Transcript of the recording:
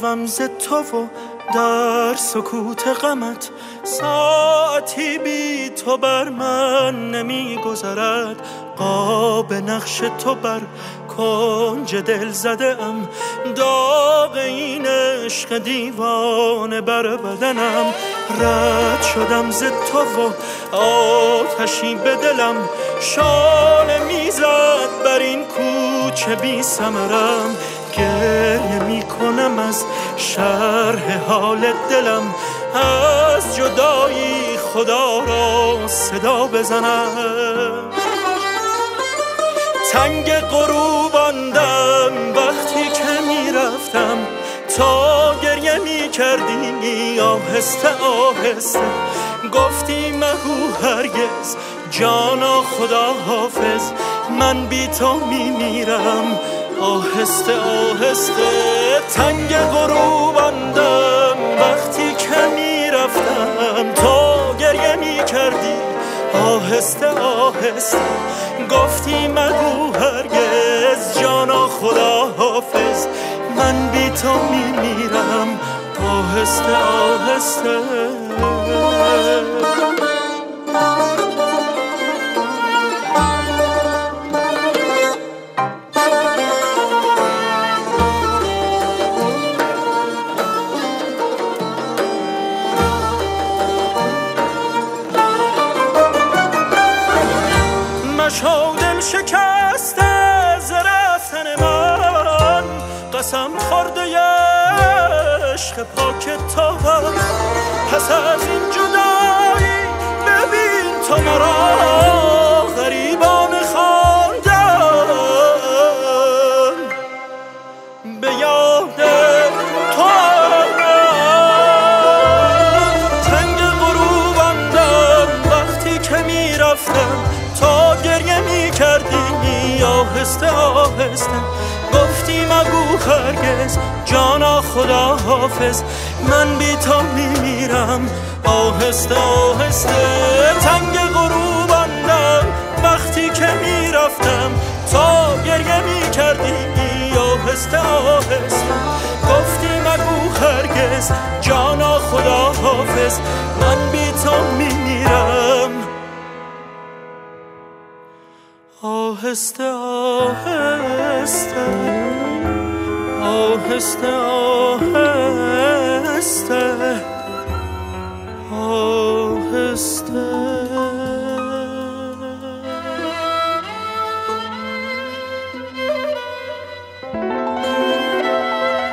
شوم ز تو و در سکوت غمت ساعتی بی تو بر من نمی گذرد. قاب نقش تو بر کنج دل زده ام، داغ این عشق دیوانه بر بدنم. رد شدم ز تو و آتشی به دلم شانه میزد بر این کوچه بی ثمرم. گریه می کنم از شرح حال دلم، از جدایی خدا را صدا بزنم. تنگ غروباندم وقتی که می رفتم، تا گریه می کردی آهسته آهسته. گفتی مگو هرگز جانا خدا حافظ، من بی تو می میرم آهسته آهسته. تنگ غروباندم وقتی که می رفتم، تا گریه می کردی آهسته آهسته. گفتی مگو هرگز جانا خدا حافظ، من بی تو می میرم آهسته آهسته. مشو دل شکسته ز رفتن من، قسم خورده عشق پاک تو. پس از این جدایی ببین تو مرا غریبانه خواندم، به یاد تو تنگ غروباندم وقتی که می رفتم، تا گریه می کردی آهسته آهسته. گفتی مگو هرگز جانا خدا حافظ، من بی تو می میرم آهسته آهسته. تنگ غروباندم وقتی که می رفتم، تا گریه می کردی آهسته آهسته. گفتی مگو هرگز جانا خدا حافظ، من بی تو می میرم آهسته آهسته آهسته آهسته آهسته.